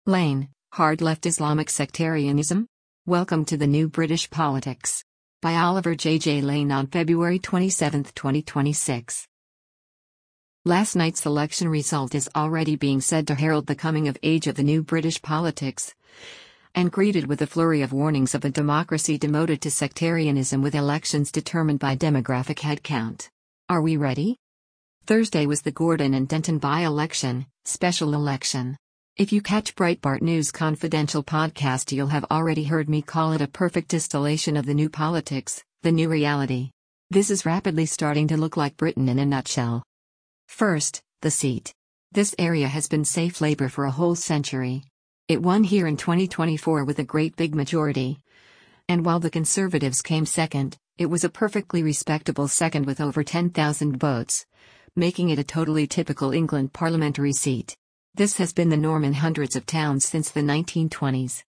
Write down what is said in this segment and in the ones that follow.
Lane, Hard Left Islamic Sectarianism? Welcome to the New British Politics. By Oliver J. Lane on February 27, 2026. Last night's election result is already being said to herald the coming of age of the new British politics, and greeted with a flurry of warnings of a democracy demoted to sectarianism with elections determined by demographic headcount. Are we ready? Thursday was the Gordon and Denton by-election, special election. If you catch Breitbart News Confidential podcast, you'll have already heard me call it a perfect distillation of the new politics, the new reality. This is rapidly starting to look like Britain in a nutshell. First, the seat. This area has been safe Labour for a whole century. It won here in 2024 with a great big majority. And while the Conservatives came second, it was a perfectly respectable second with over 10,000 votes, making it a totally typical England parliamentary seat. This has been the norm in hundreds of towns since the 1920s.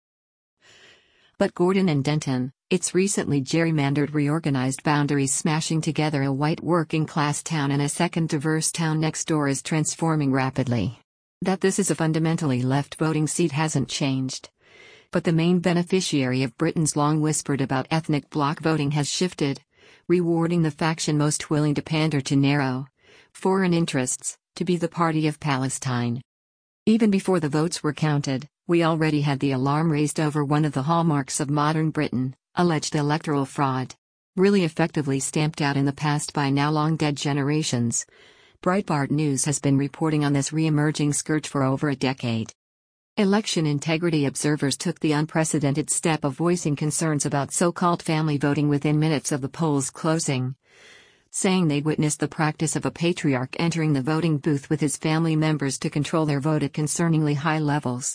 But Gordon and Denton, its recently gerrymandered reorganised boundaries smashing together a white working-class town and a second diverse town next door, is transforming rapidly. That this is a fundamentally left voting seat hasn't changed. But the main beneficiary of Britain's long whispered about ethnic bloc voting has shifted, rewarding the faction most willing to pander to narrow foreign interests, to be the party of Palestine. Even before the votes were counted, we already had the alarm raised over one of the hallmarks of modern Britain, alleged electoral fraud. Really effectively stamped out in the past by now long-dead generations, Breitbart News has been reporting on this re-emerging scourge for over a decade. Election integrity observers took the unprecedented step of voicing concerns about so-called family voting within minutes of the polls closing, saying they'd witnessed the practice of a patriarch entering the voting booth with his family members to control their vote at concerningly high levels.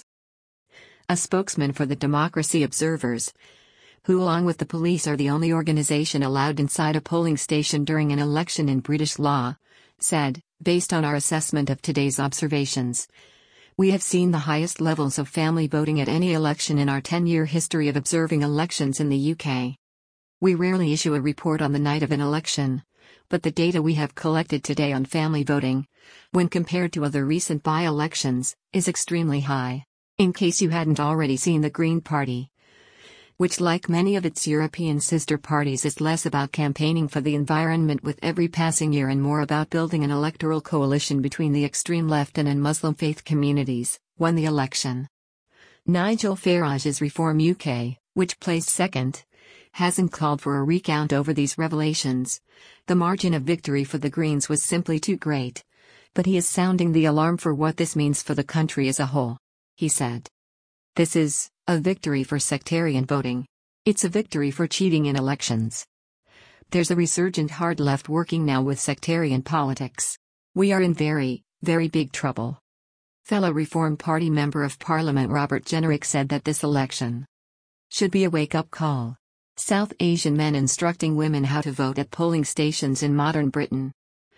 A spokesman for the Democracy Observers, who along with the police are the only organization allowed inside a polling station during an election in British law, said, "Based on our assessment of today's observations, we have seen the highest levels of family voting at any election in our 10-year history of observing elections in the UK. We rarely issue a report on the night of an election, but the data we have collected today on family voting, when compared to other recent by-elections, is extremely high." In case you hadn't already seen, the Green Party, which like many of its European sister parties is less about campaigning for the environment with every passing year and more about building an electoral coalition between the extreme left and Muslim faith communities, won the election. Nigel Farage's Reform UK, which placed second, hasn't called for a recount over these revelations. The margin of victory for the Greens was simply too great. But he is sounding the alarm for what this means for the country as a whole. He said, "This is a victory for sectarian voting. It's a victory for cheating in elections. There's a resurgent hard left working now with sectarian politics. We are in very, very big trouble." Fellow Reform Party Member of Parliament Robert Jenrick said that this election should be a wake-up call. South Asian men instructing women how to vote at polling stations in modern Britain.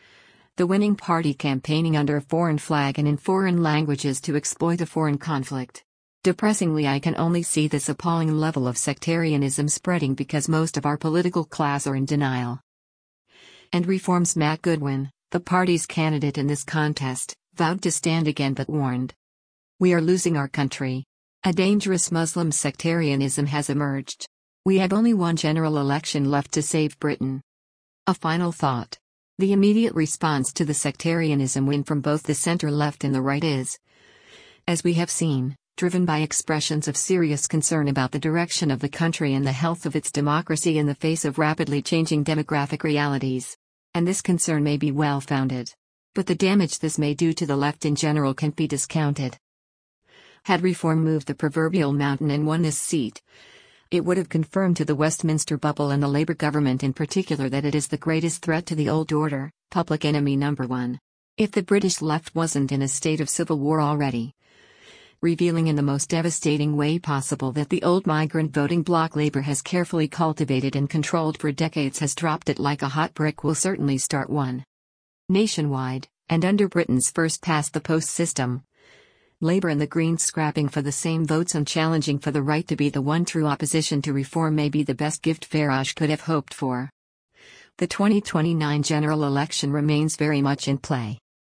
The winning party campaigning under a foreign flag and in foreign languages to exploit a foreign conflict. Depressingly, I can only see this appalling level of sectarianism spreading because most of our political class are in denial. And Reform's Matt Goodwin, the party's candidate in this contest, vowed to stand again but warned, "We are losing our country. A dangerous Muslim sectarianism has emerged. We have only one general election left to save Britain." A final thought. The immediate response to the sectarianism win from both the center-left and the right is, as we have seen, driven by expressions of serious concern about the direction of the country and the health of its democracy in the face of rapidly changing demographic realities. And this concern may be well-founded. But the damage this may do to the left in general can't be discounted. Had Reform moved the proverbial mountain and won this seat, it would have confirmed to the Westminster bubble and the Labour government in particular that it is the greatest threat to the old order, public enemy number one. If the British left wasn't in a state of civil war already, revealing in the most devastating way possible that the old migrant voting bloc Labour has carefully cultivated and controlled for decades has dropped it like a hot brick, will certainly start one. Nationwide, and under Britain's first past-the-post system, Labour and the Greens scrapping for the same votes and challenging for the right to be the one true opposition to reform may be the best gift Farage could have hoped for. The 2029 general election remains very much in play.